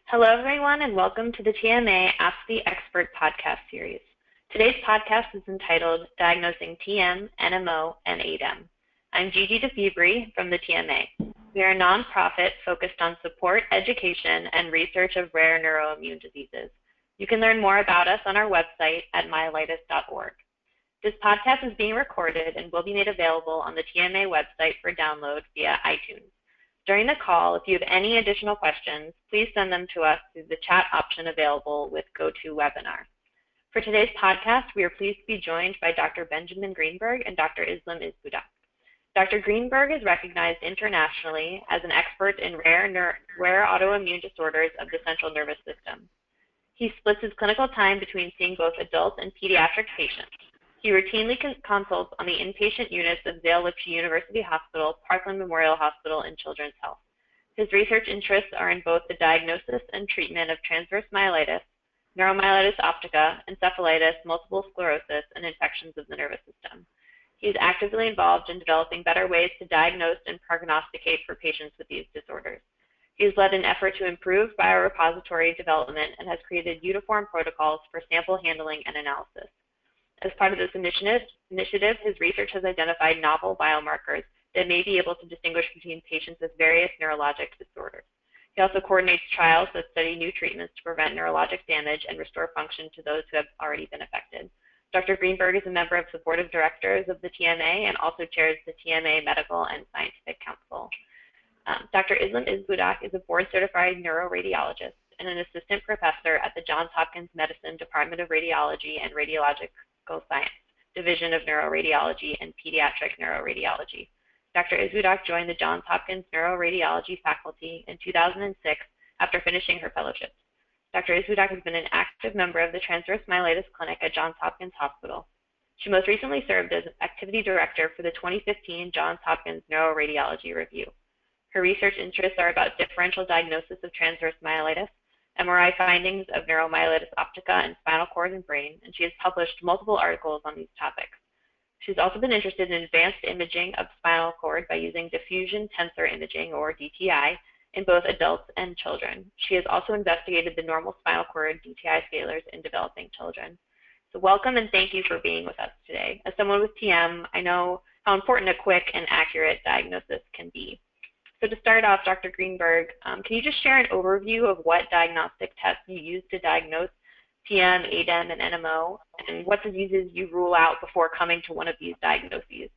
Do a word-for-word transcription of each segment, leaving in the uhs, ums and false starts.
Hello, everyone, and welcome to the T M A Ask the Expert podcast series. Today's podcast is entitled Diagnosing T M, N M O, and A D E M. I'm Gigi DeFibri from the T M A. We are a nonprofit focused on support, education, and research of rare neuroimmune diseases. You can learn more about us on our website at myelitis dot org. This podcast is being recorded and will be made available on the T M A website for download via iTunes. During the call, if you have any additional questions, please send them to us through the chat option available with GoToWebinar. For today's podcast, we are pleased to be joined by Doctor Benjamin Greenberg and Doctor Islam Izbudaq. Doctor Greenberg is recognized internationally as an expert in rare, rare autoimmune disorders of the central nervous system. He splits his clinical time between seeing both adult and pediatric patients. He routinely consults on the inpatient units of Zale Lipschi University Hospital, Parkland Memorial Hospital, and Children's Health. His research interests are in both the diagnosis and treatment of transverse myelitis, neuromyelitis optica, encephalitis, multiple sclerosis, and infections of the nervous system. He is actively involved in developing better ways to diagnose and prognosticate for patients with these disorders. He has led an effort to improve biorepository development and has created uniform protocols for sample handling and analysis. As part of this initiative, initiative, his research has identified novel biomarkers that may be able to distinguish between patients with various neurologic disorders. He also coordinates trials that study new treatments to prevent neurologic damage and restore function to those who have already been affected. Doctor Greenberg is a member of the board of directors of the T M A and also chairs the T M A Medical and Scientific Council. Um, Doctor Islam Izbudaq is a board-certified neuroradiologist and an assistant professor at the Johns Hopkins Medicine Department of Radiology and Radiologic Science, Division of Neuroradiology and Pediatric Neuroradiology. Doctor Izbudaq joined the Johns Hopkins Neuroradiology faculty in two thousand six after finishing her fellowship. Doctor Izbudaq has been an active member of the Transverse Myelitis Clinic at Johns Hopkins Hospital. She most recently served as activity director for the twenty fifteen Johns Hopkins Neuroradiology Review. Her research interests are about differential diagnosis of transverse myelitis, M R I findings of neuromyelitis optica and spinal cord and brain, and she has published multiple articles on these topics. She's also been interested in advanced imaging of spinal cord by using diffusion tensor imaging, or D T I, in both adults and children. She has also investigated the normal spinal cord D T I scalars in developing children. So welcome and thank you for being with us today. As someone with T M, I know how important a quick and accurate diagnosis can be. So to start off, Doctor Greenberg, um, can you just share an overview of what diagnostic tests you use to diagnose T M, A D E M, and N M O, and what diseases you rule out before coming to one of these diagnoses?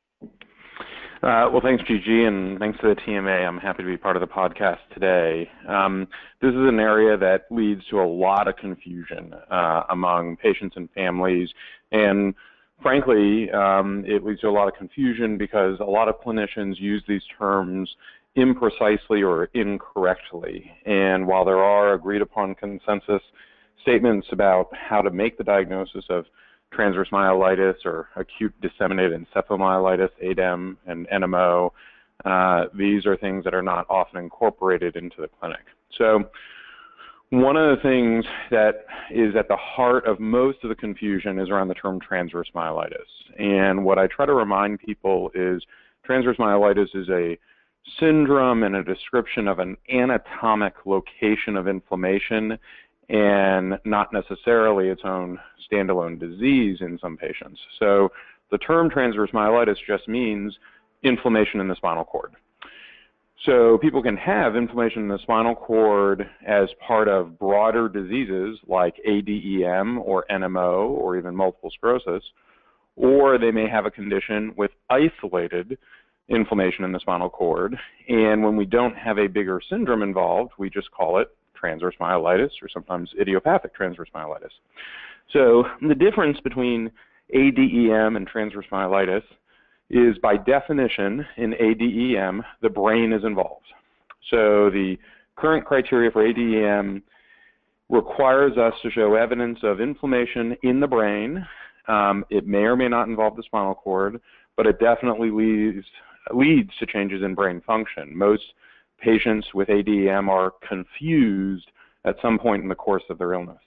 Uh, well, thanks, Gigi, and thanks to the T M A. I'm happy to be part of the podcast today. Um, this is an area that leads to a lot of confusion uh, among patients and families, and frankly, um, it leads to a lot of confusion because a lot of clinicians use these terms imprecisely or incorrectly. And while there are agreed upon consensus statements about how to make the diagnosis of transverse myelitis or acute disseminated encephalomyelitis, A D E M, and N M O, uh, these are things that are not often incorporated into the clinic. So one of the things that is at the heart of most of the confusion is around the term transverse myelitis. And what I try to remind people is transverse myelitis is a syndrome and a description of an anatomic location of inflammation and not necessarily its own standalone disease in some patients. So the term transverse myelitis just means inflammation in the spinal cord. So people can have inflammation in the spinal cord as part of broader diseases like A D E M or N M O or even multiple sclerosis, or they may have a condition with isolated inflammation in the spinal cord. And when we don't have a bigger syndrome involved, we just call it transverse myelitis or sometimes idiopathic transverse myelitis. So the difference between A D E M and transverse myelitis is by definition in A D E M, the brain is involved. So the current criteria for A D E M requires us to show evidence of inflammation in the brain. Um, it may or may not involve the spinal cord, but it definitely leads, leads to changes in brain function. Most patients with A D E M are confused at some point in the course of their illness.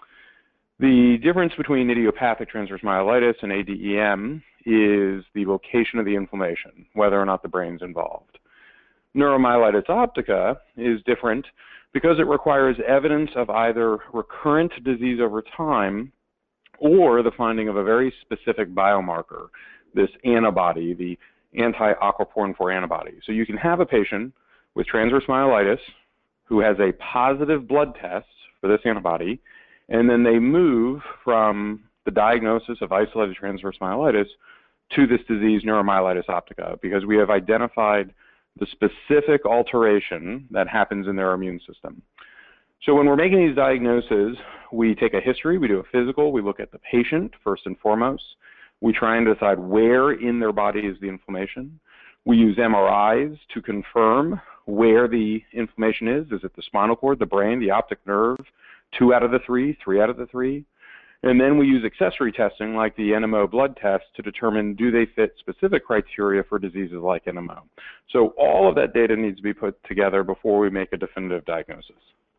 The difference between idiopathic transverse myelitis and A D E M is the location of the inflammation, whether or not the brain's involved. Neuromyelitis optica is different because it requires evidence of either recurrent disease over time or the finding of a very specific biomarker, this antibody, the anti-aquaporin four antibody. So you can have a patient with transverse myelitis who has a positive blood test for this antibody, and then they move from the diagnosis of isolated transverse myelitis to this disease, neuromyelitis optica, because we have identified the specific alteration that happens in their immune system. So when we're making these diagnoses, we take a history, we do a physical, we look at the patient first and foremost. We try and decide where in their body is the inflammation. We use M R Is to confirm where the inflammation is. Is it the spinal cord, the brain, the optic nerve, two out of the three, three out of the three? And then we use accessory testing like the N M O blood test to determine do they fit specific criteria for diseases like N M O. So all of that data needs to be put together before we make a definitive diagnosis.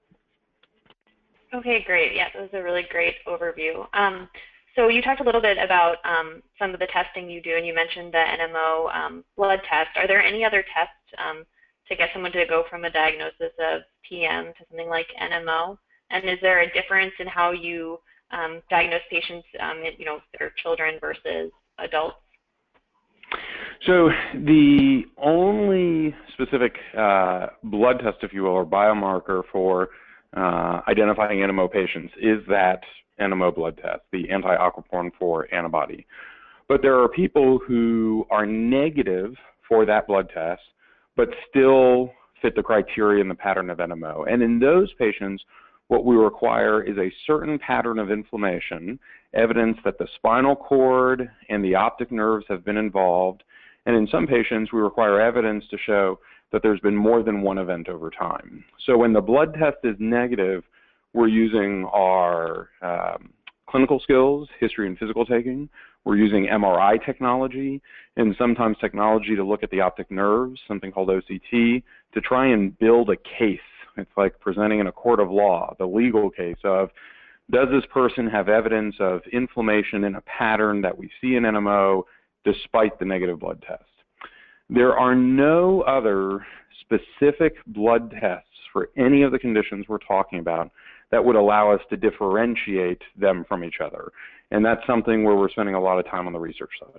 Okay, great. Yeah, that was a really great overview. Um, so you talked a little bit about um, some of the testing you do, and you mentioned the N M O um, blood test. Are there any other tests um, to get someone to go from a diagnosis of T M to something like N M O? And is there a difference in how you um, diagnose patients, um, you know, that are children versus adults? So the only specific uh, blood test, if you will, or biomarker for uh, identifying N M O patients is that N M O blood test, the anti-aquaporin four antibody. But there are people who are negative for that blood test, but still fit the criteria and the pattern of N M O. And in those patients, what we require is a certain pattern of inflammation, evidence that the spinal cord and the optic nerves have been involved. And in some patients, we require evidence to show that there's been more than one event over time. So when the blood test is negative, we're using our um, clinical skills, history and physical taking. We're using M R I technology and sometimes technology to look at the optic nerves, something called O C T, to try and build a case. It's like presenting in a court of law, the legal case of, does this person have evidence of inflammation in a pattern that we see in N M O despite the negative blood test? There are no other specific blood tests for any of the conditions we're talking about that would allow us to differentiate them from each other. And that's something where we're spending a lot of time on the research side.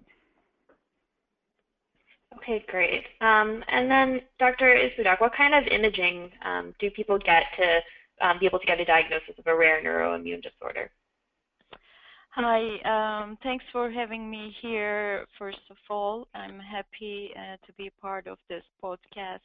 Okay, great. Um, and then, Doctor Isbudok, what kind of imaging um, do people get to um, be able to get a diagnosis of a rare neuroimmune disorder? Hi, um, thanks for having me here. First of all, I'm happy uh, to be part of this podcast.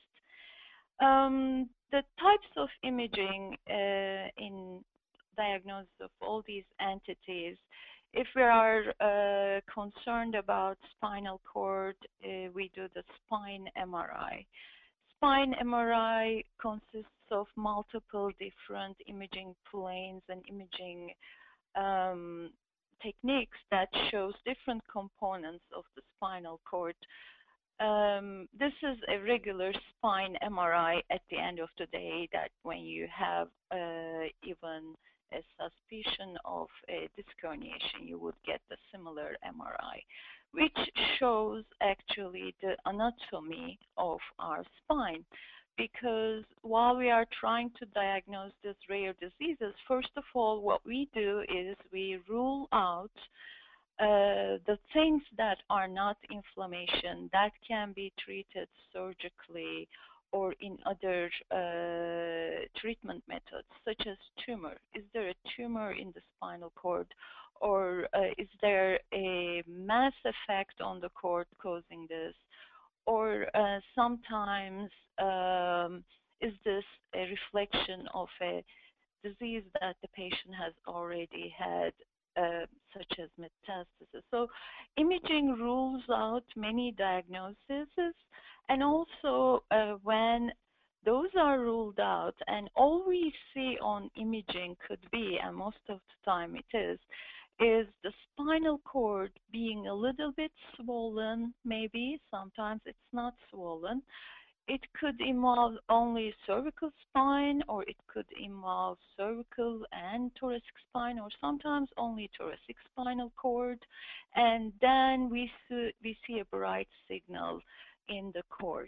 Um, the types of imaging uh, in diagnosis of all these entities, if we are uh, concerned about spinal cord, uh, we do the spine M R I. Spine M R I consists of multiple different imaging planes and imaging um, techniques that shows different components of the spinal cord. Um, this is a regular spine M R I at the end of the day, that when you have uh, even a suspicion of a disc herniation, you would get the similar M R I, which shows actually the anatomy of our spine. Because while we are trying to diagnose these rare diseases, first of all, what we do is we rule out uh, the things that are not inflammation that can be treated surgically or in other uh, treatment methods, such as tumor. Is there a tumor in the spinal cord? Or uh, is there a mass effect on the cord causing this? Or uh, sometimes um, is this a reflection of a disease that the patient has already had, uh, such as metastasis? So imaging rules out many diagnoses, and also uh, when those are ruled out and all we see on imaging could be, and most of the time it is, is the spinal cord being a little bit swollen, maybe, sometimes it's not swollen. It could involve only cervical spine, or it could involve cervical and thoracic spine, or sometimes only thoracic spinal cord. And then we see, we see a bright signal in the cord.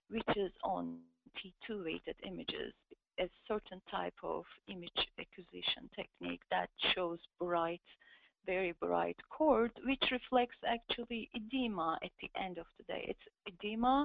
which is on T two weighted images, a certain type of image acquisition technique that shows bright, very bright cord, which reflects actually edema at the end of the day. It's edema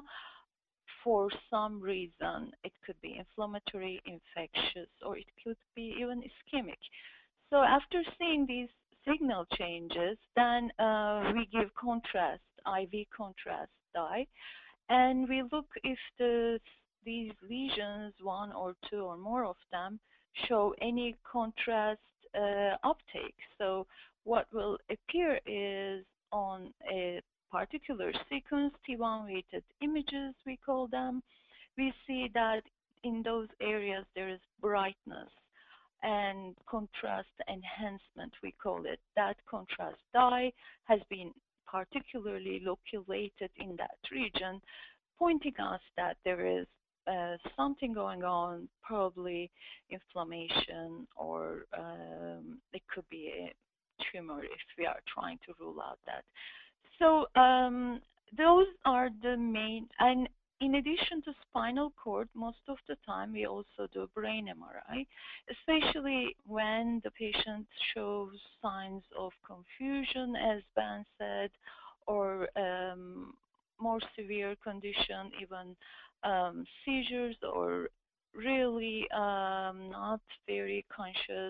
for some reason. It could be inflammatory, infectious, or it could be even ischemic. So after seeing these signal changes, then uh, we give contrast, I V contrast dye, and we look if the, these lesions, one or two or more of them, show any contrast uh, uptake. So what will appear is on a particular sequence, T one weighted images we call them, we see that in those areas there is brightness and contrast enhancement, we call it. That contrast dye has been particularly loculated in that region, pointing us that there is uh, something going on, probably inflammation, or um, it could be a tumor if we are trying to rule out that. So um, those are the main, and in addition to spinal cord, most of the time we also do brain M R I, especially when the patient shows signs of confusion, as Ben said, or um, more severe condition, even um, seizures, or really um, not very conscious,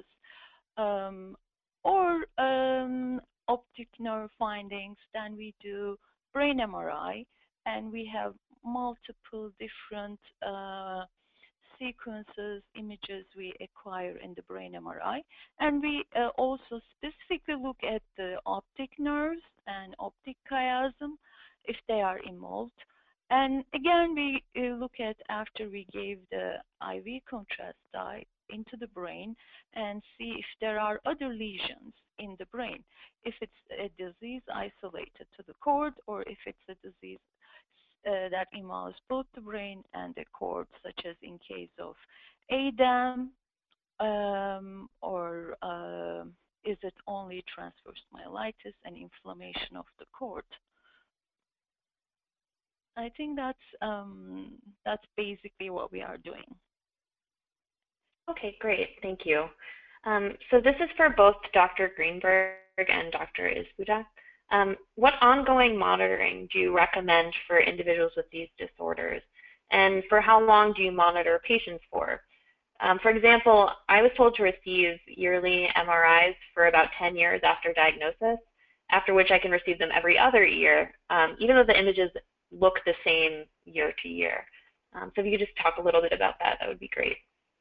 um, or um, optic nerve findings. Then we do brain M R I, and we have multiple different uh, sequences, images we acquire in the brain M R I. And we uh, also specifically look at the optic nerves and optic chiasm if they are involved. And again, we uh, look at after we gave the I V contrast dye into the brain and see if there are other lesions in the brain, if it's a disease isolated to the cord, or if it's a disease uh, that involves both the brain and the cord, such as in case of A D A M, um, or uh, is it only transverse myelitis and inflammation of the cord? I think that's um, that's basically what we are doing. Okay, great. Thank you. Um, so this is for both Doctor Greenberg and Doctor Izbudak. Um, what ongoing monitoring do you recommend for individuals with these disorders? And for how long do you monitor patients for? Um, for example, I was told to receive yearly M R Is for about ten years after diagnosis, after which I can receive them every other year, um, even though the images look the same year to year. Um, so if you could just talk a little bit about that, that would be great.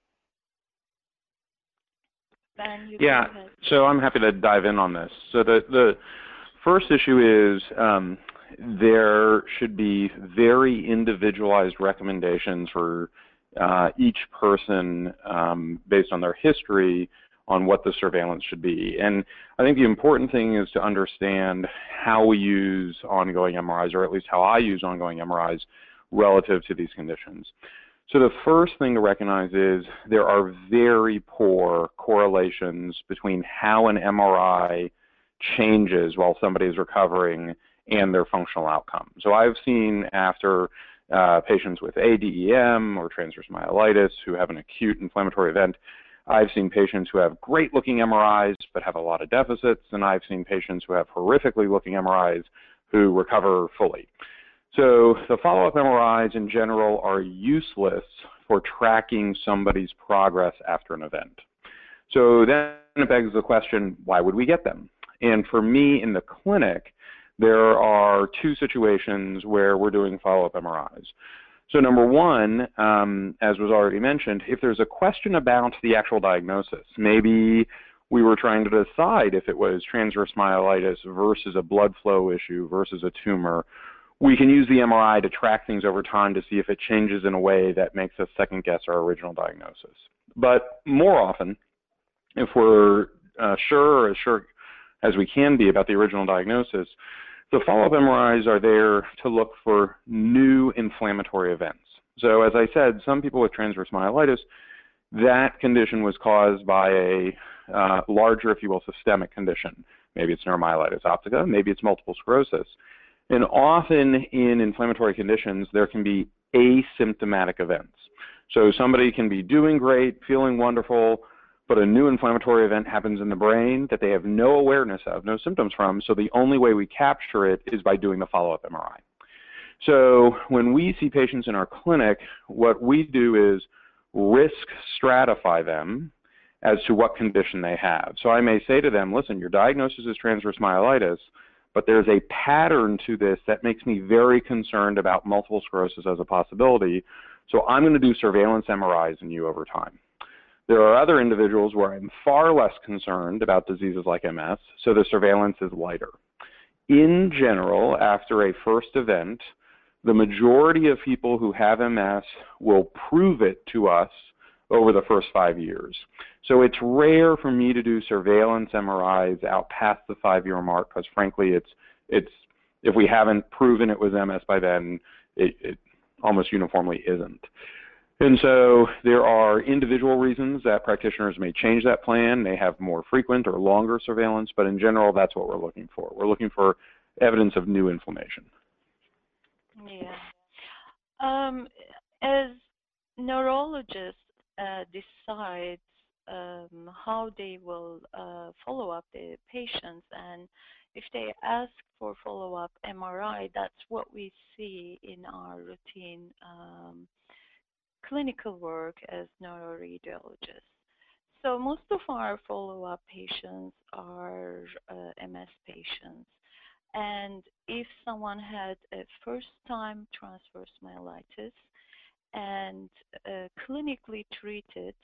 Ben, you yeah, so I'm happy to dive in on this. So the, the first issue is um, there should be very individualized recommendations for uh, each person um, based on their history on what the surveillance should be. And I think the important thing is to understand how we use ongoing M R Is, or at least how I use ongoing M R Is relative to these conditions. So the first thing to recognize is there are very poor correlations between how an M R I changes while somebody is recovering and their functional outcome. So I've seen after uh, patients with A D E M or transverse myelitis who have an acute inflammatory event, I've seen patients who have great looking M R Is but have a lot of deficits, and I've seen patients who have horrifically looking M R Is who recover fully. So the follow-up M R Is in general are useless for tracking somebody's progress after an event. So then it begs the question, why would we get them? And for me in the clinic, there are two situations where we're doing follow-up M R Is. So number one, um, as was already mentioned, if there's a question about the actual diagnosis, maybe we were trying to decide if it was transverse myelitis versus a blood flow issue versus a tumor, we can use the M R I to track things over time to see if it changes in a way that makes us second guess our original diagnosis. But more often, if we're uh, sure or as sure as we can be about the original diagnosis, the follow-up M R Is are there to look for new inflammatory events. So as I said, some people with transverse myelitis, that condition was caused by a uh, larger, if you will, systemic condition. Maybe it's neuromyelitis optica, maybe it's multiple sclerosis. And often in inflammatory conditions, there can be asymptomatic events. So somebody can be doing great, feeling wonderful, but a new inflammatory event happens in the brain that they have no awareness of, no symptoms from, so the only way we capture it is by doing the follow-up M R I. So when we see patients in our clinic, what we do is risk stratify them as to what condition they have. So I may say to them, listen, your diagnosis is transverse myelitis, but there's a pattern to this that makes me very concerned about multiple sclerosis as a possibility, so I'm going to do surveillance M R Is in you over time. There are other individuals where I'm far less concerned about diseases like M S, so the surveillance is lighter. In general, after a first event, the majority of people who have M S will prove it to us over the first five years. So it's rare for me to do surveillance M R Is out past the five-year mark because, frankly, it's, it's, if we haven't proven it was M S by then, it, it almost uniformly isn't. And so there are individual reasons that practitioners may change that plan, may have more frequent or longer surveillance, but in general, that's what we're looking for. We're looking for evidence of new inflammation. Yeah. Um, as neurologists uh, decide um, how they will uh, follow up the patients, and if they ask for follow-up M R I, that's what we see in our routine um, clinical work as neuroradiologists. So most of our follow-up patients are uh, M S patients. And if someone had a first-time transverse myelitis and uh, clinically treated,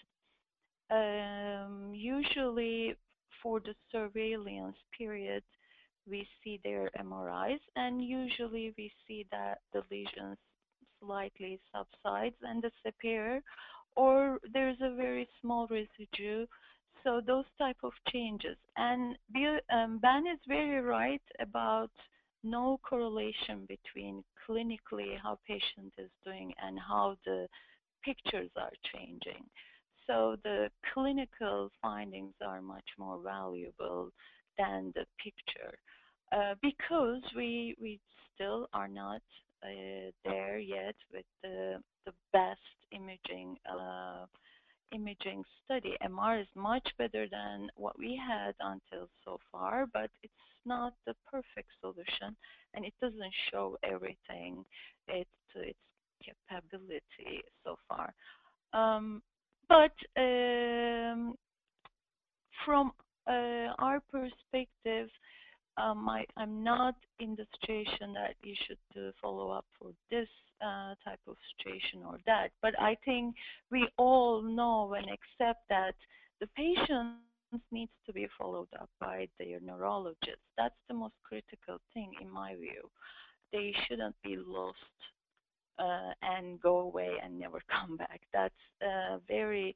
um, usually for the surveillance period, we see their M R Is, and usually we see that the lesions slightly subsides and disappear, or there's a very small residue. So those type of changes. And um, Ben is very right about no correlation between clinically how patient is doing and how the pictures are changing. So the clinical findings are much more valuable than the picture uh, because we we still are not uh, there yet with the the best imaging uh, imaging study. M R is much better than what we had until so far, but it's not the perfect solution, and it doesn't show everything it, to its capability so far. Um, but um, from uh, our perspective, um, I, I'm not in the situation that you should do follow up for this uh, type of situation or that. But I think we all know and accept that the patient needs to be followed up by their neurologist. That's the most critical thing in my view. They shouldn't be lost uh, and go away and never come back. That's a very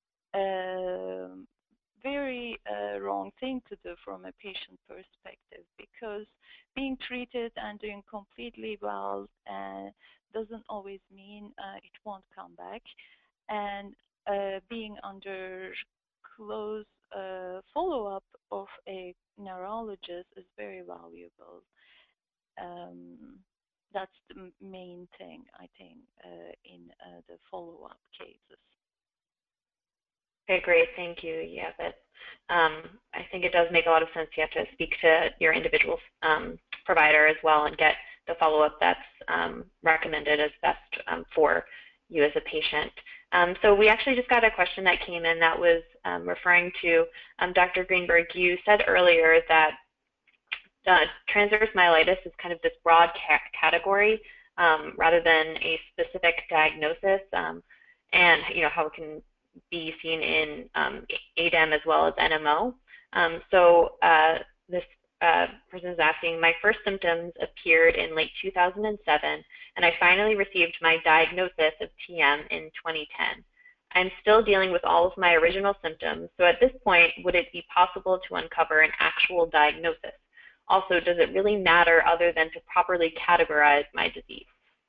uh, very uh, wrong thing to do from a patient perspective, because being treated and doing completely well uh, doesn't always mean uh, it won't come back, and uh, being under close uh, follow-up of a neurologist is very valuable. Um, that's the main thing, I think, uh, in uh, the follow-up cases. Okay, great. Thank you. Yeah, that um, I think it does make a lot of sense. You have to speak to your individual um, provider as well and get the follow-up that's um, recommended as best um, for you as a patient. Um, so we actually just got a question that came in that was um, referring to um, Doctor Greenberg. You said earlier that uh, transverse myelitis is kind of this broad ca category um, rather than a specific diagnosis, um, and you know how it can be seen in um, A D E M as well as N M O. Um, so uh, this uh, person is asking, my first symptoms appeared in late two thousand seven, and I finally received my diagnosis of T M in twenty ten. I'm still dealing with all of my original symptoms, so at this point, would it be possible to uncover an actual diagnosis? Also, does it really matter other than to properly categorize my disease?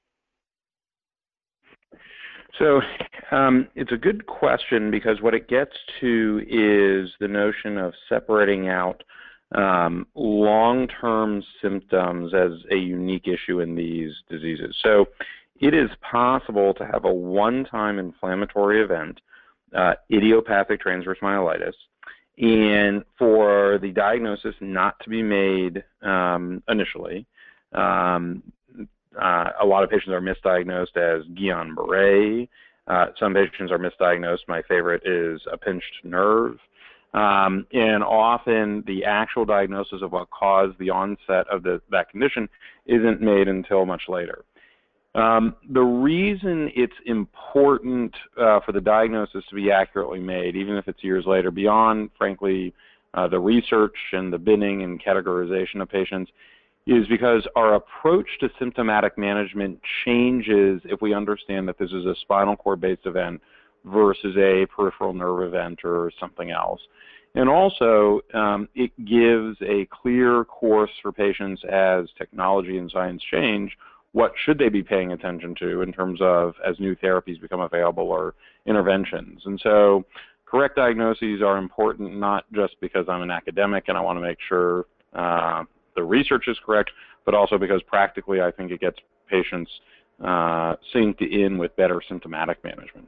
So um, it's a good question, because what it gets to is the notion of separating out um, long-term symptoms as a unique issue in these diseases. So it is possible to have a one-time inflammatory event, uh, idiopathic transverse myelitis, and for the diagnosis not to be made um, initially. Um, uh, a lot of patients are misdiagnosed as Guillain-Barré. Uh, some patients are misdiagnosed. My favorite is a pinched nerve. Um, and often the actual diagnosis of what caused the onset of the, that condition isn't made until much later. Um, the reason it's important uh, for the diagnosis to be accurately made, even if it's years later, beyond, frankly, uh, the research and the binning and categorization of patients, is because our approach to symptomatic management changes if we understand that this is a spinal cord-based event versus a peripheral nerve event or something else. And also, um, it gives a clear course for patients as technology and science change. What should they be paying attention to in terms of as new therapies become available or interventions? And so correct diagnoses are important not just because I'm an academic and I want to make sure uh, the research is correct, but also because practically I think it gets patients uh, synced in with better symptomatic management.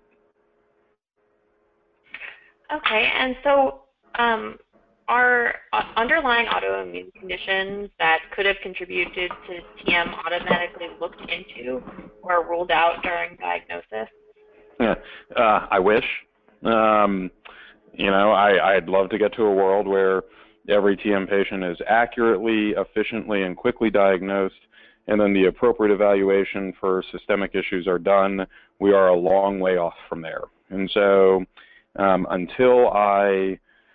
Okay, and so um, are underlying autoimmune conditions that could have contributed to T M automatically looked into or ruled out during diagnosis? Yeah, uh, I wish. Um, you know, I, I'd love to get to a world where every T M patient is accurately, efficiently, and quickly diagnosed, and then the appropriate evaluation for systemic issues are done. We are a long way off from there. And so um, until I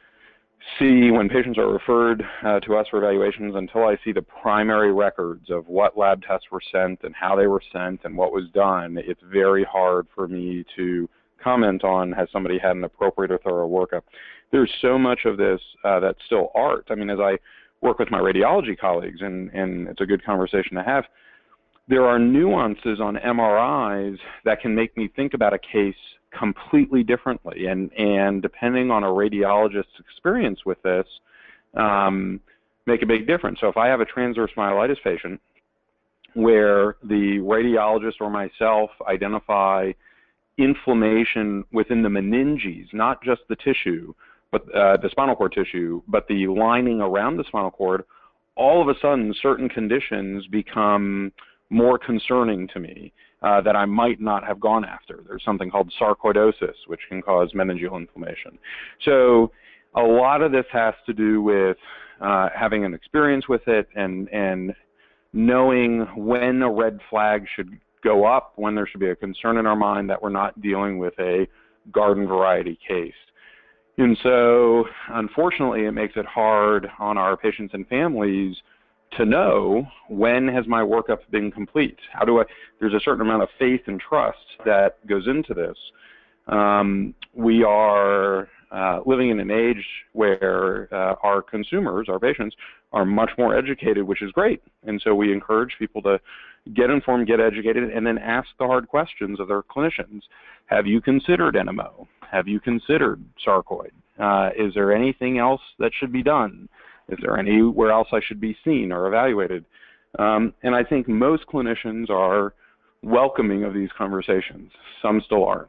see, when patients are referred uh, to us for evaluations, until I see the primary records of what lab tests were sent and how they were sent and what was done, it's very hard for me to comment on has somebody had an appropriate or thorough workup. There's so much of this uh, that's still art. I mean, as I work with my radiology colleagues, and, and it's a good conversation to have, there are nuances on M R Is that can make me think about a case completely differently, and, and depending on a radiologist's experience with this, um, make a big difference. So if I have a transverse myelitis patient where the radiologist or myself identify inflammation within the meninges, not just the tissue, but uh, the spinal cord tissue, but the lining around the spinal cord, all of a sudden certain conditions become more concerning to me uh, that I might not have gone after. There's something called sarcoidosis, which can cause meningeal inflammation. So a lot of this has to do with uh, having an experience with it and, and knowing when a red flag should go up, when there should be a concern in our mind that we're not dealing with a garden variety case. And so, unfortunately, it makes it hard on our patients and families to know when has my workup been complete. How do I, there's a certain amount of faith and trust that goes into this. Um, we are uh, living in an age where uh, our consumers, our patients, are much more educated, which is great. And so we encourage people to get informed, get educated, and then ask the hard questions of their clinicians. Have you considered N M O? Have you considered sarcoid? Uh, is there anything else that should be done? Is there anywhere else I should be seen or evaluated? Um, and I think most clinicians are welcoming of these conversations. Some still aren't.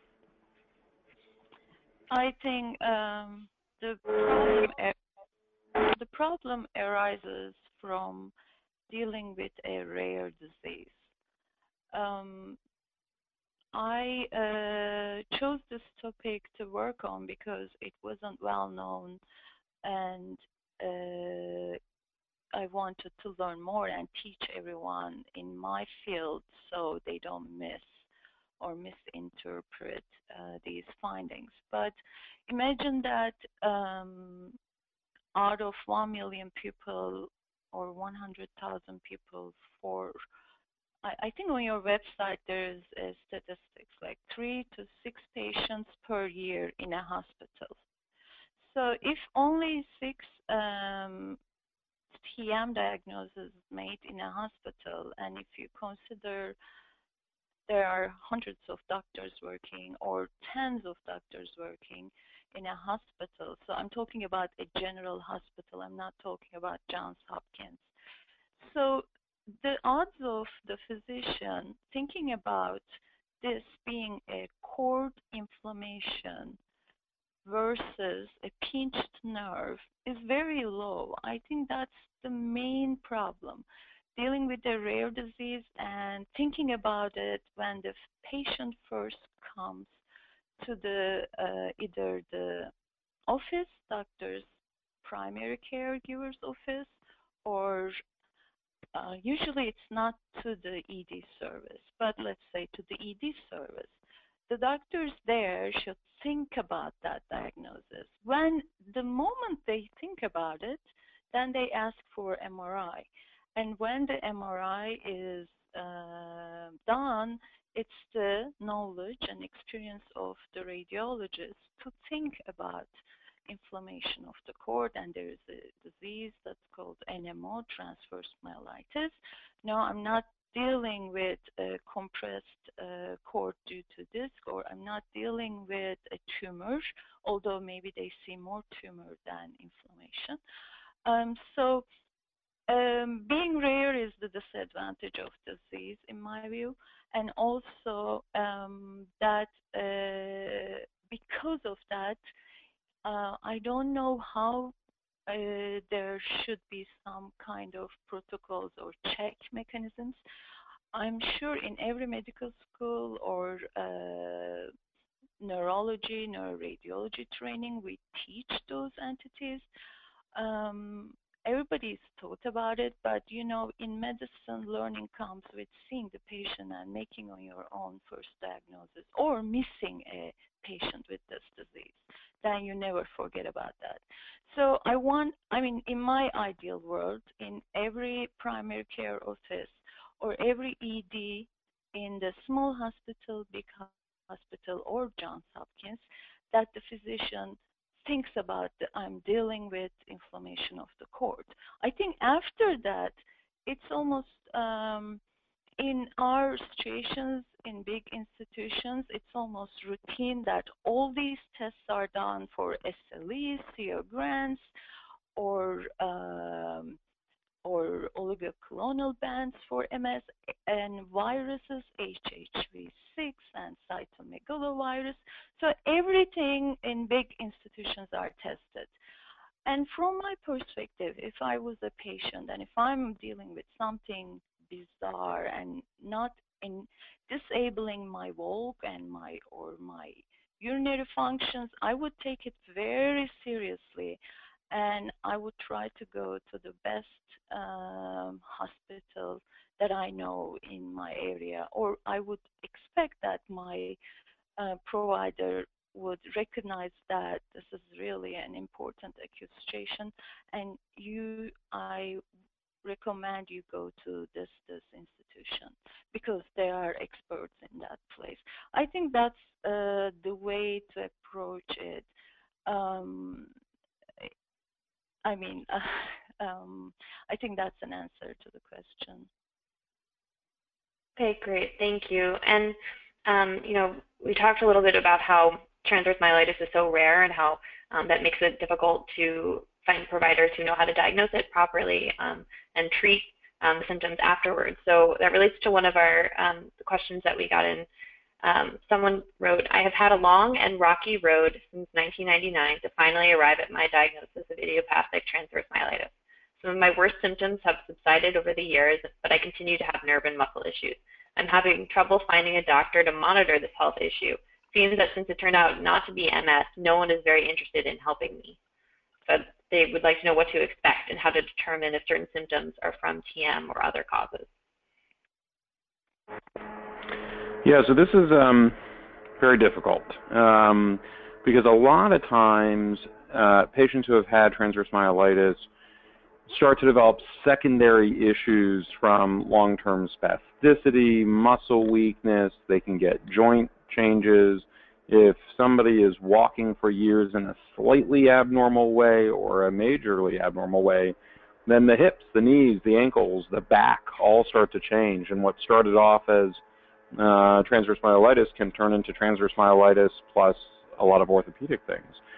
I think um, the problem the problem arises from dealing with a rare disease. Um, I uh, chose this topic to work on because it wasn't well known, and uh, I wanted to learn more and teach everyone in my field so they don't miss or misinterpret uh, these findings. But imagine that um, out of one million people or one hundred thousand people, for I, I think on your website there's a statistics like three to six patients per year in a hospital. So if only six um, T M diagnoses made in a hospital, and if you consider there are hundreds of doctors working or tens of doctors working in a hospital, so I'm talking about a general hospital, I'm not talking about Johns Hopkins. So the odds of the physician thinking about this being a cord inflammation versus a pinched nerve is very low. I think that's the main problem. Dealing with a rare disease and thinking about it when the patient first comes to the uh, either the office, doctor's primary caregiver's office, or uh, usually it's not to the E D service, but let's say to the E D service. The doctors there should think about that diagnosis. When the moment they think about it, then they ask for M R I. And when the M R I is uh, done, it's the knowledge and experience of the radiologist to think about inflammation of the cord, and there is a disease that's called N M O, transverse myelitis. No, I'm not dealing with a compressed uh, cord due to disc, or I'm not dealing with a tumor, although maybe they see more tumor than inflammation. Um, so um, being rare is the disadvantage of disease, in my view, and also um, that uh, because of that, uh, I don't know how uh, there should be some kind of protocols or check mechanisms. I'm sure in every medical school or uh, neurology, neuroradiology training, we teach those entities. Um, everybody's taught about it, but you know, in medicine, learning comes with seeing the patient and making on your own first diagnosis, or missing a patient with this disease. Then you never forget about that. So I want, I mean, in my ideal world, in every primary care office or every E D in the small hospital, big hospital, or Johns Hopkins, that the physician thinks about the, I'm dealing with inflammation of the cord. I think after that, it's almost um, in our situations in big institutions, it's almost routine that all these tests are done for S L Es, C O grants, or um, or oligoclonal bands for M S, and viruses, H H V six and cytomegalovirus. So everything in big institutions are tested. And from my perspective, if I was a patient and if I'm dealing with something bizarre and not in disabling my walk and my or my urinary functions, I would take it very seriously, and I would try to go to the best um, hospital that I know in my area, or I would expect that my uh, provider would recognize that this is really an important acute situation, and you, I recommend you go to this this institution because they are experts in that place. I think that's uh, the way to approach it. Um, I mean, uh, um, I think that's an answer to the question. Okay, great, thank you. And um, you know, we talked a little bit about how transverse myelitis is so rare and how um, that makes it difficult to find providers who know how to diagnose it properly um, and treat um, the symptoms afterwards. So that relates to one of our um, questions that we got in. Um, someone wrote, I have had a long and rocky road since nineteen ninety-nine to finally arrive at my diagnosis of idiopathic transverse myelitis. Some of my worst symptoms have subsided over the years, but I continue to have nerve and muscle issues. I'm having trouble finding a doctor to monitor this health issue. Seems that since it turned out not to be M S, no one is very interested in helping me. But they would like to know what to expect and how to determine if certain symptoms are from T M or other causes. Yeah, so this is um, very difficult um, because a lot of times uh, patients who have had transverse myelitis start to develop secondary issues from long-term spasticity, muscle weakness. They can get joint changes. If somebody is walking for years in a slightly abnormal way or a majorly abnormal way, then the hips, the knees, the ankles, the back all start to change. And what started off as uh, transverse myelitis can turn into transverse myelitis plus a lot of orthopedic things.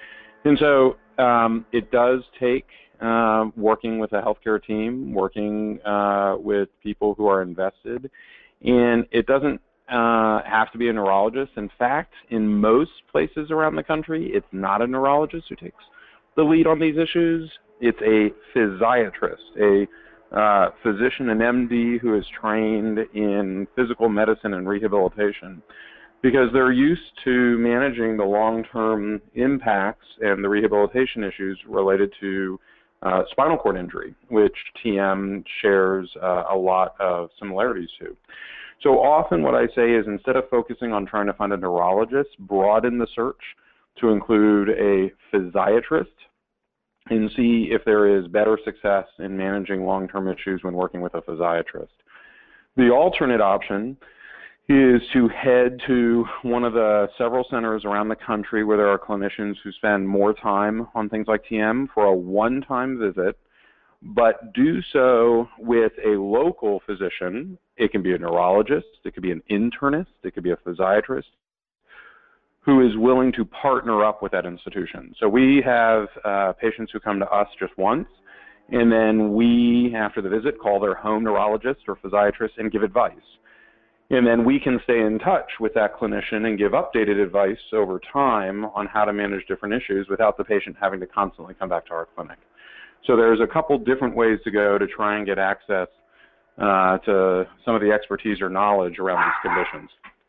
And so um, it does take uh, working with a healthcare team, working uh, with people who are invested, and it doesn't uh, have to be a neurologist. In fact, in most places around the country, it's not a neurologist who takes the lead on these issues. It's a physiatrist, a uh, physician, an M D who is trained in physical medicine and rehabilitation, because they're used to managing the long-term impacts and the rehabilitation issues related to uh, spinal cord injury, which T M shares uh, a lot of similarities to. So often what I say is, instead of focusing on trying to find a neurologist, broaden the search to include a physiatrist and see if there is better success in managing long-term issues when working with a physiatrist. The alternate option is to head to one of the several centers around the country where there are clinicians who spend more time on things like T M for a one-time visit, but do so with a local physician. It can be a neurologist, it could be an internist, it could be a physiatrist, who is willing to partner up with that institution. So we have uh, patients who come to us just once, and then we, after the visit, call their home neurologist or physiatrist and give advice. And then we can stay in touch with that clinician and give updated advice over time on how to manage different issues without the patient having to constantly come back to our clinic. So there's a couple different ways to go to try and get access uh, to some of the expertise or knowledge around these conditions.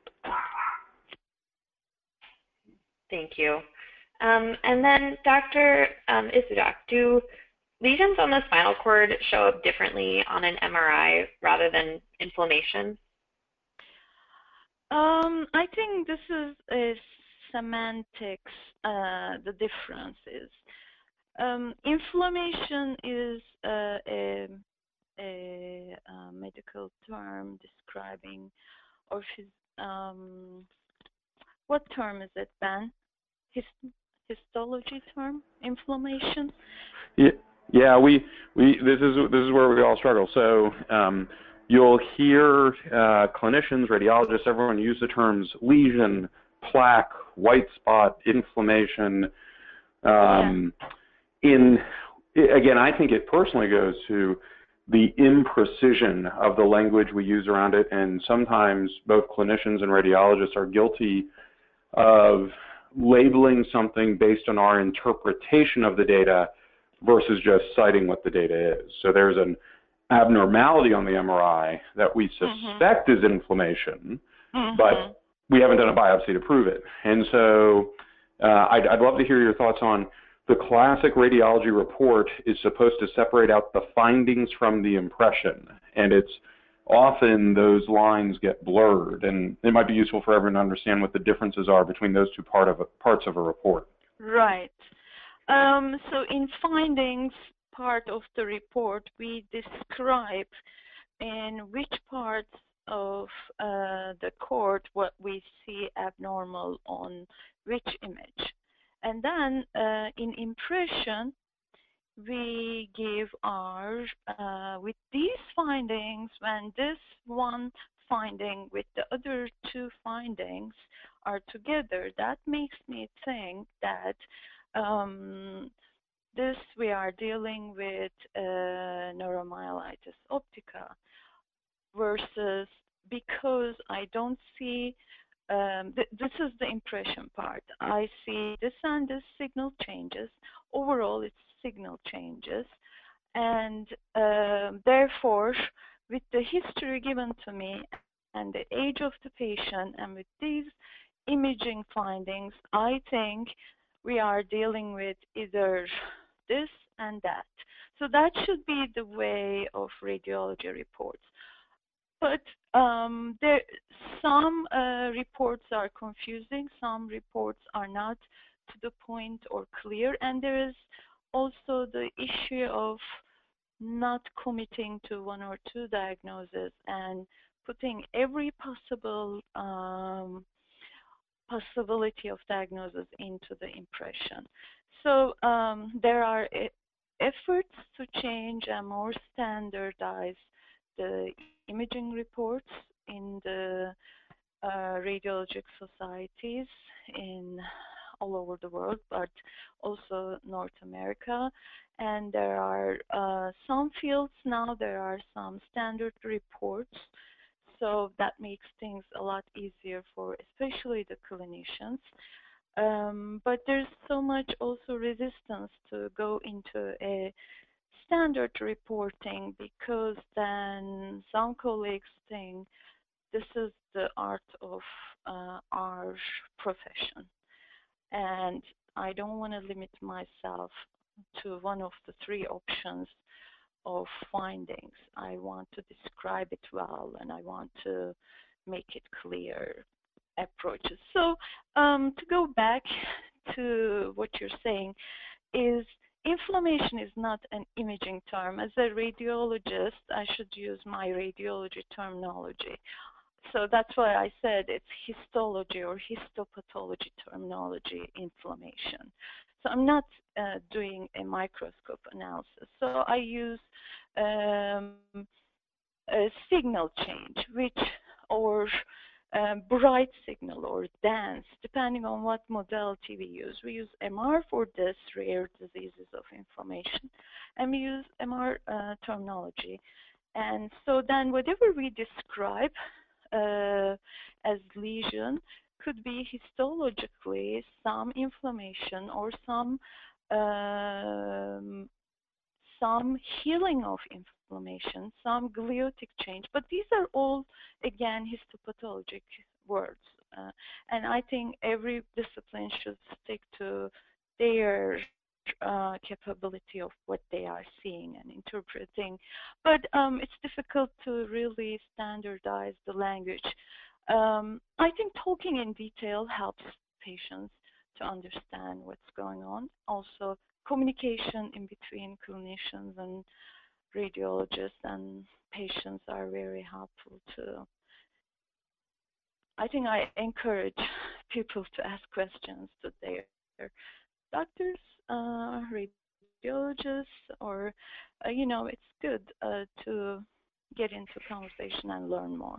Thank you. Um, and then, Doctor Um, Isudok, do lesions on the spinal cord show up differently on an M R I rather than inflammation? Um, I think this is a semantics, uh, the difference is. Um, inflammation is uh, a, a, a medical term describing, or um, what term is it, Ben? Hist histology term, inflammation? Yeah, yeah, we, we, this is, this is where we all struggle. So, um, you'll hear uh, clinicians, radiologists, everyone use the terms lesion, plaque, white spot, inflammation. Um, yeah. In, again, I think it personally goes to the imprecision of the language we use around it, and sometimes both clinicians and radiologists are guilty of labeling something based on our interpretation of the data versus just citing what the data is. So there's an abnormality on the M R I that we suspect mm-hmm. is inflammation, mm-hmm. but we haven't done a biopsy to prove it. And so uh, I'd, I'd love to hear your thoughts on the classic radiology report is supposed to separate out the findings from the impression, and it's often those lines get blurred, and it might be useful for everyone to understand what the differences are between those two part of a, parts of a report. Right. Um, so in findings part of the report, we describe in which parts of uh, the cord what we see abnormal on which image. And then uh, in impression, we give our, uh, with these findings, when this one finding with the other two findings are together, that makes me think that um, this we are dealing with uh, neuromyelitis optica, versus because I don't see, um, th this is the impression part. I see this and this signal changes. Overall, it's signal changes. And uh, therefore, with the history given to me and the age of the patient and with these imaging findings, I think we are dealing with either this and that. So that should be the way of radiology reports. But um, there, some uh, reports are confusing, some reports are not to the point or clear, and there is also the issue of not committing to one or two diagnoses and putting every possible um, possibility of diagnosis into the impression. So um, there are e efforts to change and more standardize the imaging reports in the uh, radiologic societies in all over the world, but also North America. And there are uh, some fields now, there are some standard reports. So that makes things a lot easier for especially the clinicians. Um, but there's so much also resistance to go into a standard reporting because then some colleagues think this is the art of uh, our profession. And I don't want to limit myself to one of the three options of findings. I want to describe it well, and I want to make it clear approaches. So um, to go back to what you're saying is inflammation is not an imaging term. As a radiologist, I should use my radiology terminology. So that's why I said it's histology or histopathology terminology, inflammation. So I'm not uh, doing a microscope analysis. So I use um, a signal change, which or um, bright signal or dense, depending on what modality we use. We use M R for this rare diseases of inflammation, and we use M R uh, terminology. And so then whatever we describe uh, as lesion could be histologically some inflammation or some um, some healing of inflammation, some gliotic change. But these are all, again, histopathologic words. Uh, and I think every discipline should stick to their uh, capability of what they are seeing and interpreting. But um, it's difficult to really standardize the language. Um, I think talking in detail helps patients to understand what's going on. Also, communication in between clinicians and radiologists and patients are very helpful too. I think I encourage people to ask questions to their doctors, uh, radiologists, or, uh, you know, it's good uh, to get into conversation and learn more.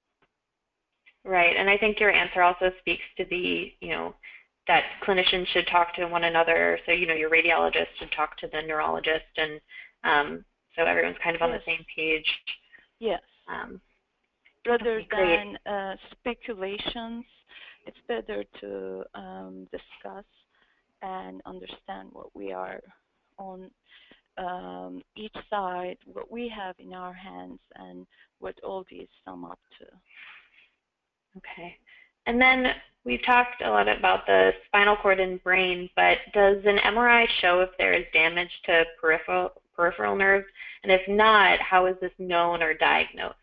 Right, and I think your answer also speaks to the, you know, that clinicians should talk to one another. So, you know, your radiologist should talk to the neurologist, and um, so everyone's kind of on yes. the same page. Yes. Um, Rather okay, than uh, speculations, it's better to um, discuss and understand what we are on um, each side, what we have in our hands, and what all these sum up to. Okay. And then we've talked a lot about the spinal cord and brain, but does an M R I show if there is damage to peripheral peripheral nerves? And if not, how is this known or diagnosed?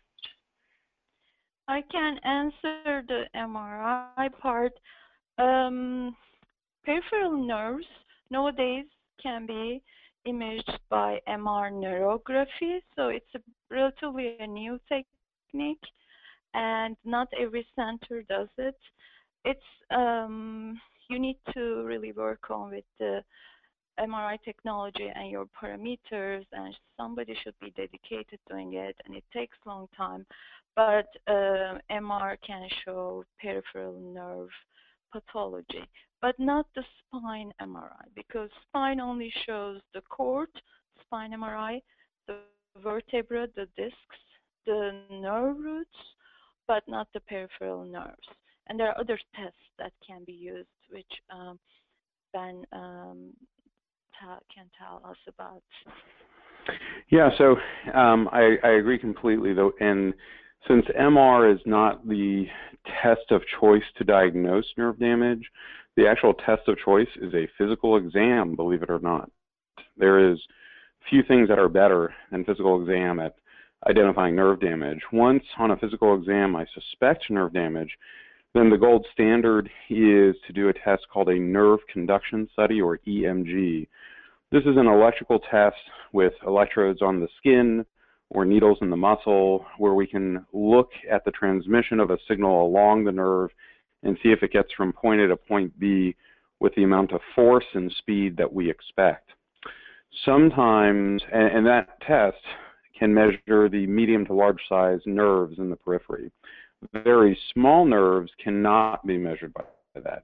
I can answer the M R I part. Um, peripheral nerves nowadays can be imaged by M R neurography, so it's a relatively a new technique, and not every center does it. It's um, you need to really work on with the M R I technology and your parameters, and somebody should be dedicated doing it, and it takes a long time. But uh, M R can show peripheral nerve pathology, but not the spine M R I, because spine only shows the cord, spine M R I, the vertebra, the discs, the nerve roots, but not the peripheral nerves. And there are other tests that can be used, which um, Ben um, can tell us about. Yeah, so um, I, I agree completely, though. And since M R is not the test of choice to diagnose nerve damage, the actual test of choice is a physical exam, believe it or not. There is few things that are better than physical exam at identifying nerve damage. Once on a physical exam I suspect nerve damage, then the gold standard is to do a test called a nerve conduction study, or E M G. This is an electrical test with electrodes on the skin or needles in the muscle, where we can look at the transmission of a signal along the nerve and see if it gets from point A to point B with the amount of force and speed that we expect. Sometimes, and, and that test can measure the medium to large size nerves in the periphery. Very small nerves cannot be measured by that.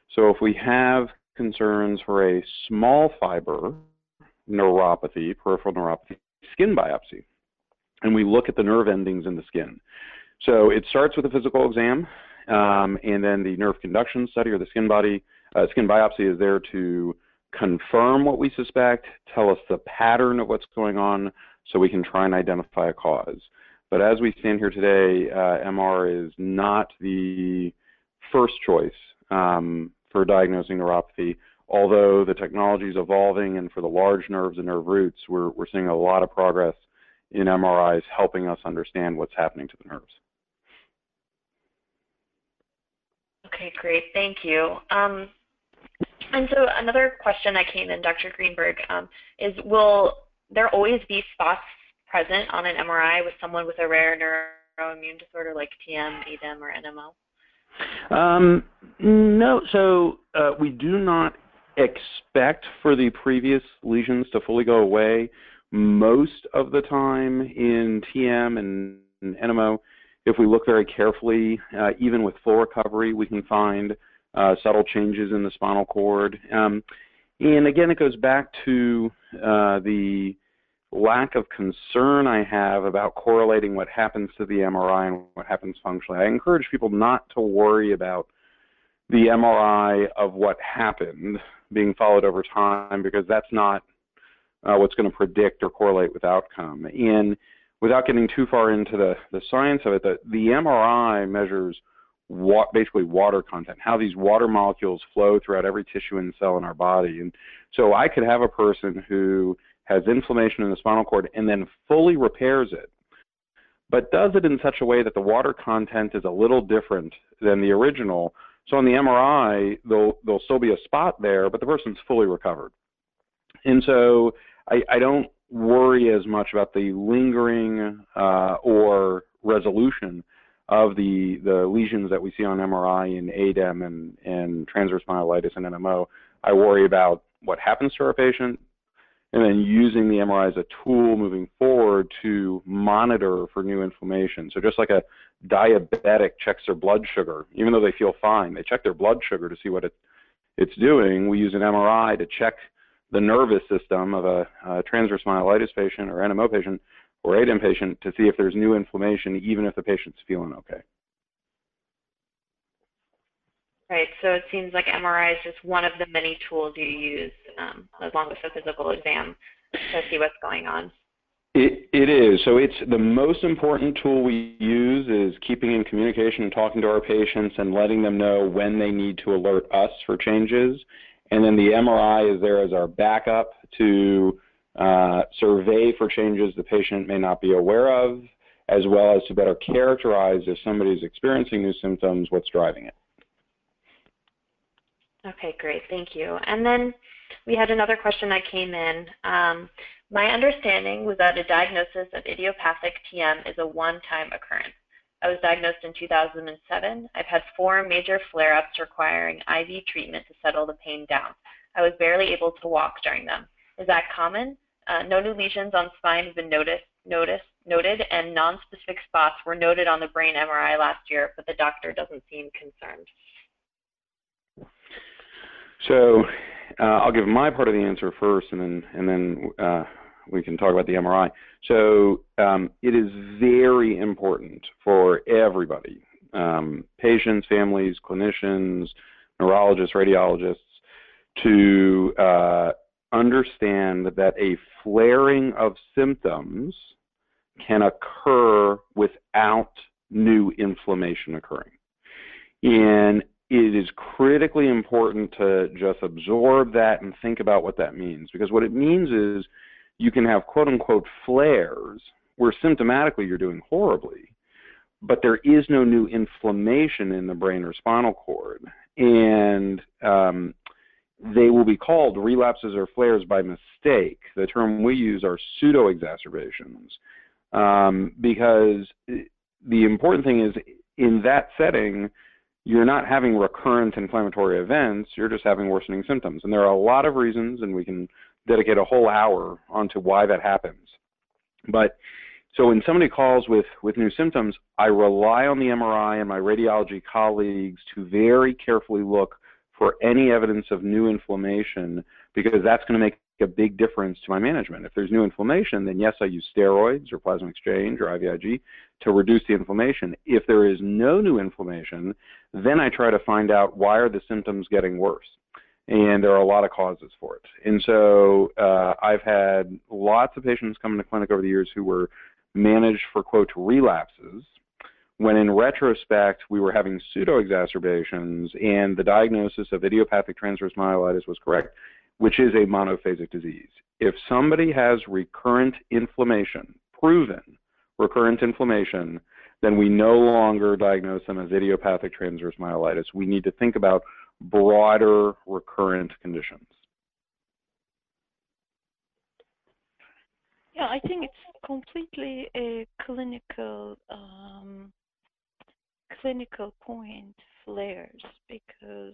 So if we have concerns for a small fiber neuropathy, peripheral neuropathy, skin biopsy, and we look at the nerve endings in the skin. So it starts with a physical exam, um, and then the nerve conduction study or the skin body uh, skin biopsy is there to confirm what we suspect, tell us the pattern of what's going on, so we can try and identify a cause. But as we stand here today, uh, M R is not the first choice um, for diagnosing neuropathy, although the technology is evolving, and for the large nerves and nerve roots, we're, we're seeing a lot of progress in M R Is helping us understand what's happening to the nerves. Okay, great, thank you. Um, and so another question that came in, Doctor Greenberg, um, is will there always be spots present on an M R I with someone with a rare neuroimmune disorder like T M, A D E M, or N M O? Um, no, so uh, we do not expect for the previous lesions to fully go away. Most of the time in T M and N M O, if we look very carefully, uh, even with full recovery, we can find uh, subtle changes in the spinal cord. Um, and again, it goes back to uh, the lack of concern I have about correlating what happens to the M R I and what happens functionally. I encourage people not to worry about the M R I of what happened being followed over time, because that's not uh, what's going to predict or correlate with outcome. And without getting too far into the, the science of it, the, the M R I measures wa basically water content, how these water molecules flow throughout every tissue and cell in our body. And so I could have a person who has inflammation in the spinal cord and then fully repairs it, but does it in such a way that the water content is a little different than the original. So on the M R I, there'll, there'll still be a spot there, but the person's fully recovered. And so I, I don't worry as much about the lingering uh, or resolution of the, the lesions that we see on M R I in A D E M and, and transverse myelitis and N M O. I worry about what happens to our patient, and then using the M R I as a tool moving forward to monitor for new inflammation. So just like a diabetic checks their blood sugar, even though they feel fine, they check their blood sugar to see what it, it's doing. We use an M R I to check the nervous system of a, a transverse myelitis patient or N M O patient or A D E M patient to see if there's new inflammation, even if the patient's feeling okay. Right, so it seems like M R I is just one of the many tools you use, um, along with a physical exam, to see what's going on. It, it is. So it's the most important tool we use is keeping in communication and talking to our patients and letting them know when they need to alert us for changes. And then the M R I is there as our backup to uh, survey for changes the patient may not be aware of, as well as to better characterize if somebody's experiencing new symptoms, what's driving it. Okay, great, thank you. And then we had another question that came in. Um, my understanding was that a diagnosis of idiopathic T M is a one-time occurrence. I was diagnosed in two thousand seven. I've had four major flare-ups requiring I V treatment to settle the pain down. I was barely able to walk during them. Is that common? Uh, no new lesions on spine have been noticed, noticed, noted, and non-specific spots were noted on the brain M R I last year, but the doctor doesn't seem concerned. So uh, I'll give my part of the answer first, and then and then uh, we can talk about the M R I. So um, it is very important for everybody, um, patients, families, clinicians, neurologists, radiologists, to uh, understand that a flaring of symptoms can occur without new inflammation occurring. And it is critically important to just absorb that and think about what that means, because what it means is you can have quote-unquote flares where symptomatically you're doing horribly, but there is no new inflammation in the brain or spinal cord, and um, they will be called relapses or flares by mistake. The term we use are pseudo-exacerbations, um, because the important thing is in that setting, you're not having recurrent inflammatory events, you're just having worsening symptoms. And there are a lot of reasons, and we can dedicate a whole hour onto why that happens. But so when somebody calls with, with new symptoms, I rely on the M R I and my radiology colleagues to very carefully look for any evidence of new inflammation, because that's going to make a big difference to my management. If there's new inflammation, then yes, I use steroids or plasma exchange or I V I G to reduce the inflammation. If there is no new inflammation, then I try to find out why are the symptoms getting worse. And there are a lot of causes for it. And so uh, I've had lots of patients come into clinic over the years who were managed for, quote, relapses, when in retrospect we were having pseudo-exacerbations and the diagnosis of idiopathic transverse myelitis was correct, which is a monophasic disease. If somebody has recurrent inflammation, proven recurrent inflammation, then we no longer diagnose them as idiopathic transverse myelitis. We need to think about broader recurrent conditions. Yeah, I think it's completely a clinical um, clinical point, flares, because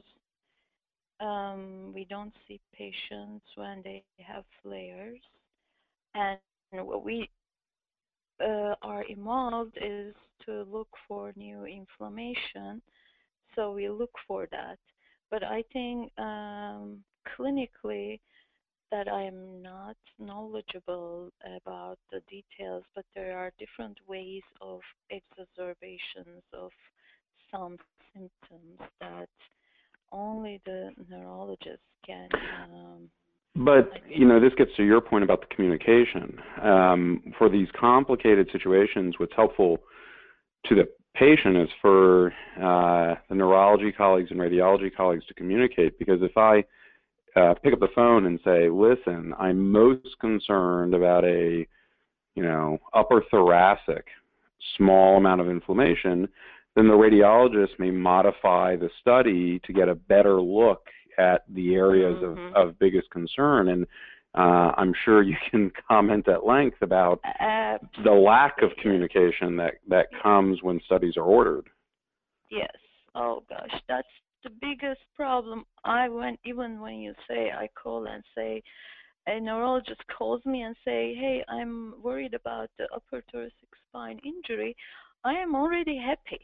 um, we don't see patients when they have flares, and what we uh, are involved is to look for new inflammation, so we look for that. But I think um, clinically that I am not knowledgeable about the details, but there are different ways of exacerbations of some symptoms that only the neurologist can. Um, but, you know, this gets to your point about the communication. Um, for these complicated situations, what's helpful to the patient is for uh, the neurology colleagues and radiology colleagues to communicate, because if I uh, pick up the phone and say, listen, I'm most concerned about a, you know, upper thoracic small amount of inflammation, then the radiologist may modify the study to get a better look at the areas mm-hmm. of, of biggest concern. And uh, I'm sure you can comment at length about uh, the lack of communication that, that comes when studies are ordered. Yes. Oh gosh, that's the biggest problem. I went, even when you say, I call and say, a neurologist calls me and say, hey, I'm worried about the upper thoracic spine injury, I am already happy.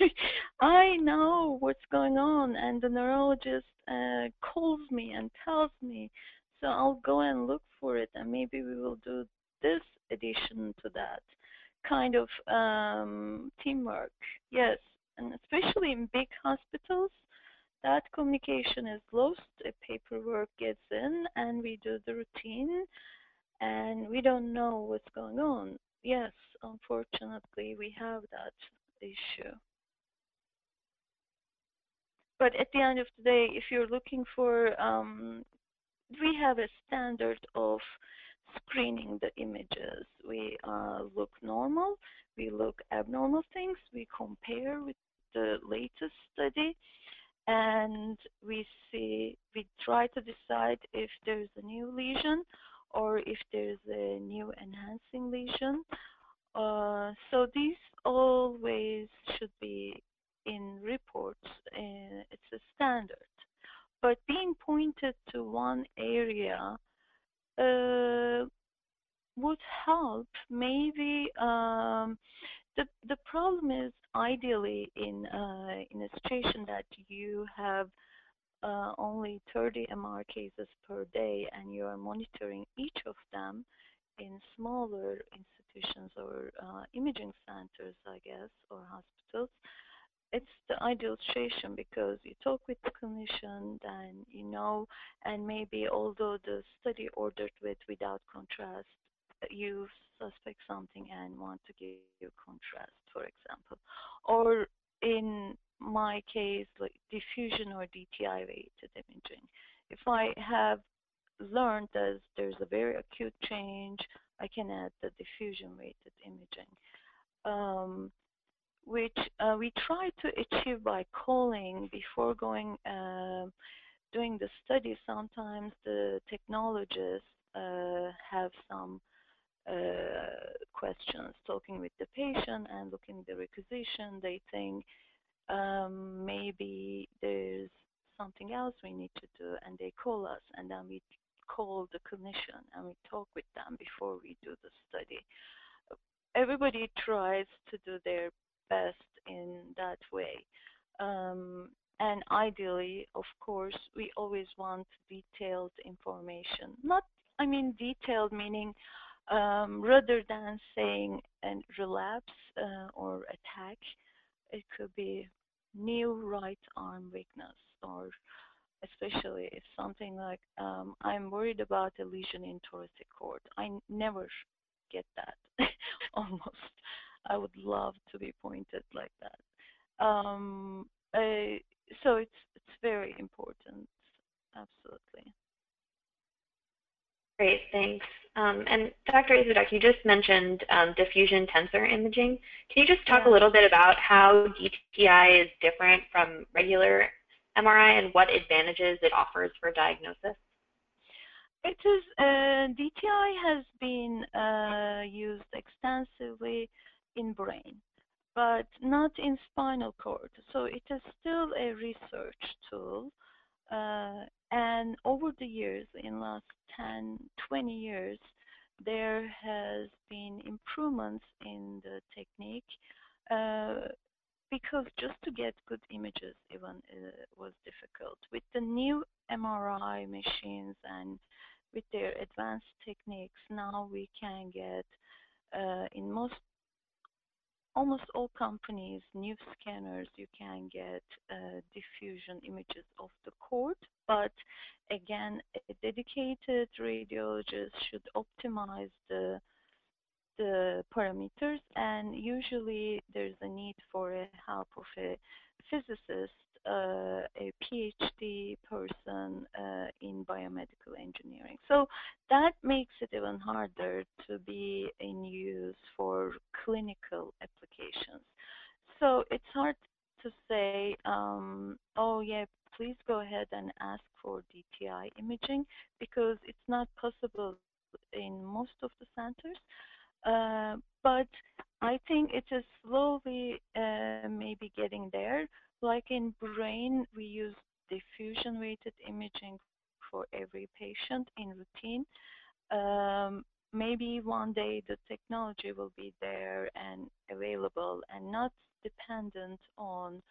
I know what's going on, and the neurologist uh, calls me and tells me, so I'll go and look for it, and maybe we will do this addition to that kind of um, teamwork. Yes, and especially in big hospitals, that communication is lost, a paperwork gets in, and we do the routine, and we don't know what's going on. Yes, unfortunately, we have that issue. But at the end of the day, if you're looking for, um, we have a standard of screening the images. We uh, look normal, we look abnormal things, we compare with the latest study, and we see, we try to decide if there's a new lesion or if there's a new enhancing lesion. Uh, so these always should be in reports, and it's a standard. But being pointed to one area uh, would help. Maybe um, the the problem is ideally in uh, in a situation that you have uh, only thirty M R cases per day, and you are monitoring each of them in smaller institutions or uh, imaging centers, I guess, or hospitals. It's the ideal situation because you talk with the clinician, then you know, and maybe although the study ordered with without contrast, you suspect something and want to give you contrast, for example. Or in my case, like diffusion or D T I-weighted imaging. If I have learned that there's a very acute change, I can add the diffusion-weighted imaging, um, which uh, we try to achieve by calling before going uh, doing the study. Sometimes the technologists uh, have some uh, questions, talking with the patient and looking at the requisition. They think um, maybe there's something else we need to do, and they call us, and then we call the clinician and we talk with them before we do the study. Everybody tries to do their best in that way. Um, and ideally, of course, we always want detailed information. Not, I mean, detailed meaning um, rather than saying a relapse uh, or attack, it could be new right arm weakness, or especially if something like um, I'm worried about a lesion in thoracic cord. I n- never get that. Almost, I would love to be pointed like that. Um, uh, so it's it's very important, absolutely. Great, thanks. Um, and Doctor Izadok, you just mentioned um, diffusion tensor imaging. Can you just talk a Yeah. little bit about how D T I is different from regular M R I and what advantages it offers for diagnosis? It is, uh, D T I has been uh, used extensively in brain, but not in spinal cord. So it is still a research tool. Uh, and over the years, in last ten, twenty years, there has been improvements in the technique uh, because just to get good images even uh, was difficult. With the new M R I machines and with their advanced techniques, now we can get uh, in most almost all companies, new scanners, you can get uh, diffusion images of the cord, but again, a dedicated radiologist should optimize the the parameters, and usually there's a need for a help of a physicist, uh, a PhD person uh, in biomedical engineering. So that makes it even harder to be in use for clinical applications. So it's hard to say, um, oh yeah, please go ahead and ask for D T I imaging, because it's not possible in most of the centers. Uh, but I think it is slowly uh, maybe getting there. Like in brain, we use diffusion weighted imaging for every patient in routine. Um, maybe one day the technology will be there and available and not dependent on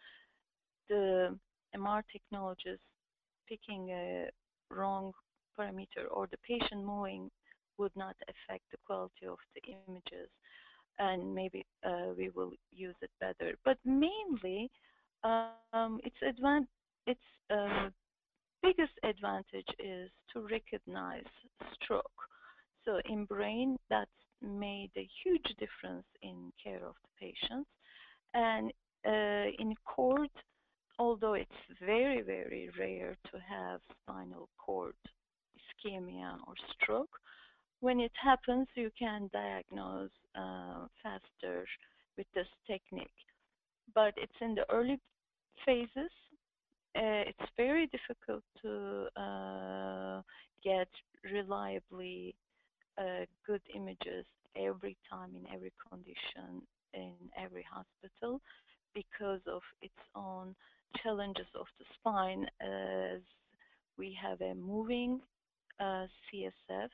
the M R technologist picking a wrong parameter or the patient moving would not affect the quality of the images, and maybe uh, we will use it better. But mainly, um, its advan- its uh, biggest advantage is to recognize stroke. So in brain, that's made a huge difference in care of the patients, and uh, in cord, although it's very, very rare to have spinal cord ischemia or stroke, when it happens, you can diagnose uh, faster with this technique. But it's in the early phases. Uh, it's very difficult to uh, get reliably uh, good images every time in every condition in every hospital because of its own challenges of the spine, as we have a moving uh, C S F,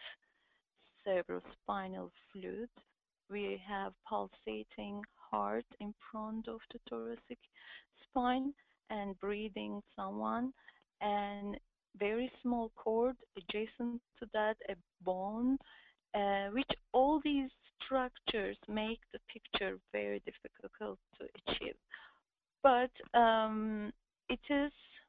cerebrospinal fluid. We have pulsating heart in front of the thoracic spine and breathing someone, and very small cord adjacent to that, a bone, uh, which all these structures make the picture very difficult to achieve. But um, it is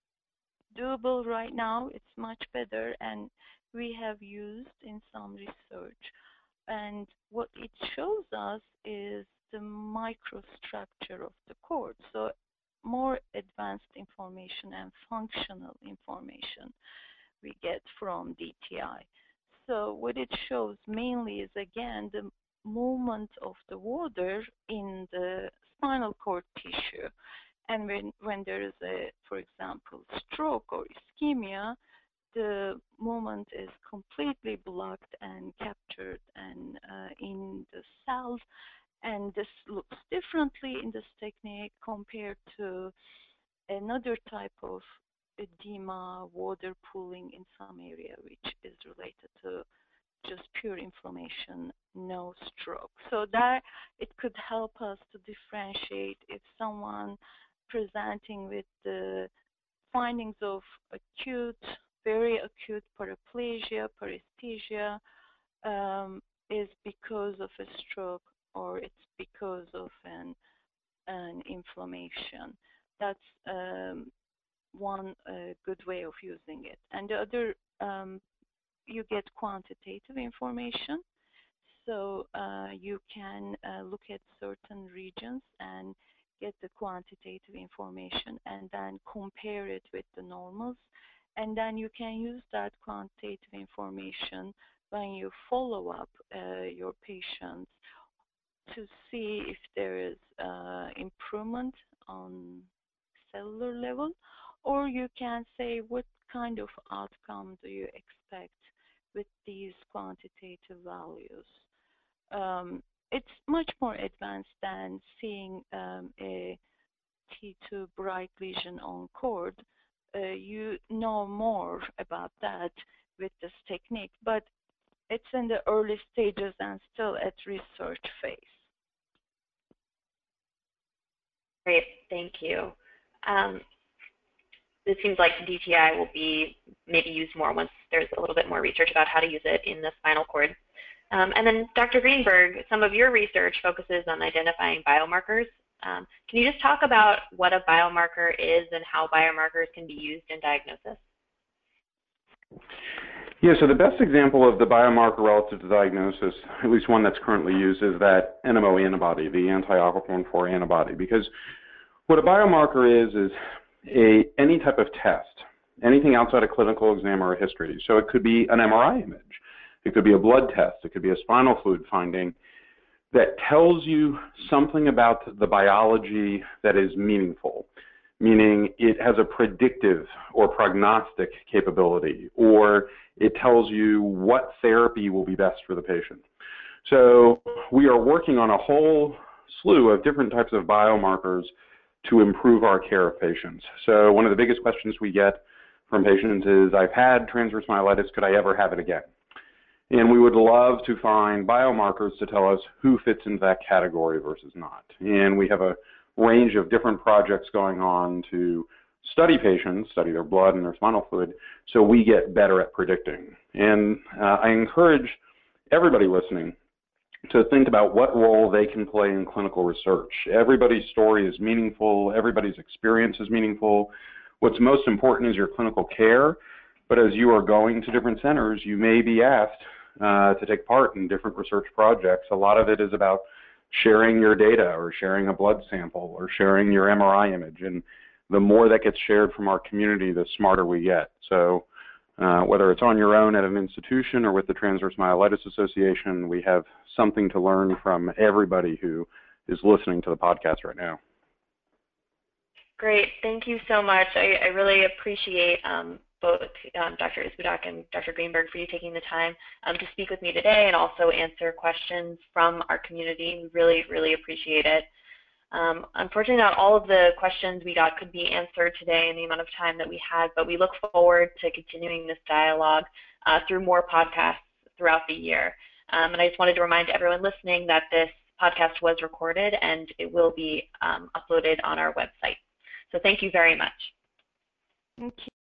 doable right now. It's much better, and we have used in some research. And what it shows us is the microstructure of the cord. So more advanced information and functional information we get from D T I. So what it shows mainly is, again, the movement of the water in the spinal cord tissue. And when, when there is a, for example, stroke or ischemia, the movement is completely blocked and captured and uh, in the cells. And this looks differently in this technique compared to another type of edema, water pooling in some area, which is related to just pure inflammation, no stroke. So that it could help us to differentiate if someone presenting with the findings of acute, very acute paraplegia, paresthesia um, is because of a stroke or it's because of an, an inflammation. That's um, one uh, good way of using it. And the other, um, you get quantitative information. So uh, you can uh, look at certain regions and get the quantitative information and then compare it with the normals. And then you can use that quantitative information when you follow up uh, your patients to see if there is uh, improvement on cellular level, or you can say what kind of outcome do you expect with these quantitative values. Um, it's much more advanced than seeing um, a T two bright lesion on cord. Uh, you know more about that with this technique, but it's in the early stages and still at research phase. Great, thank you. Um, it seems like D T I will be maybe used more once there's a little bit more research about how to use it in the spinal cord. Um, and then Doctor Greenberg, some of your research focuses on identifying biomarkers. Um, can you just talk about what a biomarker is and how biomarkers can be used in diagnosis? Yeah, so the best example of the biomarker relative to diagnosis, at least one that's currently used, is that N M O antibody, the anti-alpha-one four antibody. Because what a biomarker is, is a, any type of test, anything outside a clinical exam or a history. So it could be an M R I image. It could be a blood test. It could be a spinal fluid finding that tells you something about the biology that is meaningful, meaning it has a predictive or prognostic capability, or it tells you what therapy will be best for the patient. So we are working on a whole slew of different types of biomarkers to improve our care of patients. So one of the biggest questions we get from patients is, I've had transverse myelitis, could I ever have it again? And we would love to find biomarkers to tell us who fits into that category versus not. And we have a range of different projects going on to study patients, study their blood and their spinal fluid, so we get better at predicting. And uh, I encourage everybody listening to think about what role they can play in clinical research. Everybody's story is meaningful. Everybody's experience is meaningful. What's most important is your clinical care. But as you are going to different centers, you may be asked uh, to take part in different research projects. A lot of it is about sharing your data or sharing a blood sample or sharing your M R I image. And the more that gets shared from our community, the smarter we get. So uh, whether it's on your own at an institution or with the Transverse Myelitis Association, we have something to learn from everybody who is listening to the podcast right now. Great, thank you so much. I, I really appreciate um, both um, Doctor Isbudak and Doctor Greenberg for you taking the time um, to speak with me today and also answer questions from our community. We really, really appreciate it. Um, unfortunately, not all of the questions we got could be answered today in the amount of time that we had, but we look forward to continuing this dialogue uh, through more podcasts throughout the year. Um, and I just wanted to remind everyone listening that this podcast was recorded and it will be um, uploaded on our website. So thank you very much. Thank you.